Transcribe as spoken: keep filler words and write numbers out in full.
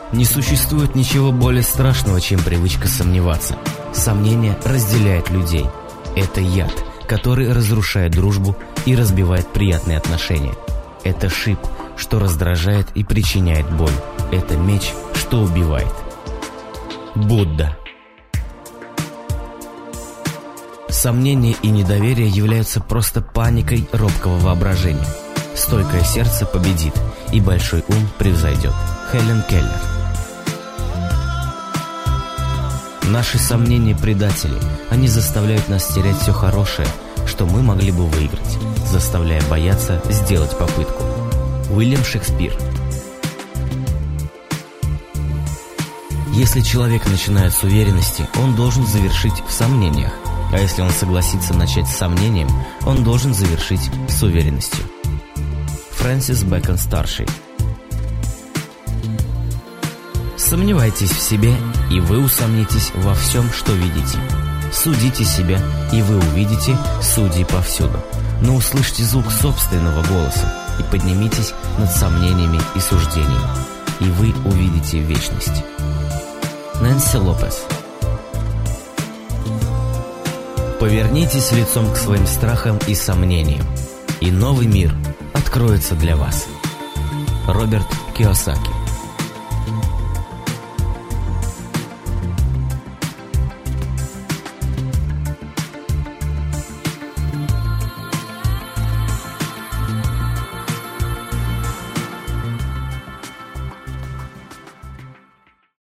Не существует ничего более страшного, чем привычка сомневаться. Сомнение разделяет людей. Это яд, который разрушает дружбу и разбивает приятные отношения. Это шип, что раздражает и причиняет боль. Это меч, что убивает. Будда. Сомнение и недоверие являются просто паникой робкого воображения. Стойкое сердце победит, и большой ум превзойдет. Хелен Келлер. Наши сомнения – предатели. Они заставляют нас терять все хорошее, что мы могли бы выиграть, заставляя бояться сделать попытку. Уильям Шекспир. Если человек начинает с уверенности, он должен завершить в сомнениях. А если он согласится начать с сомнением, он должен завершить с уверенностью. Фрэнсис Бэкон-старший. Сомневайтесь в себе, и вы усомнитесь во всем, что видите. Судите себя, и вы увидите судей повсюду. Но услышьте звук собственного голоса и поднимитесь над сомнениями и суждениями, и вы увидите вечность. Нэнси Лопес. Повернитесь лицом к своим страхам и сомнениям, и новый мир откроется для вас. Роберт Кийосаки.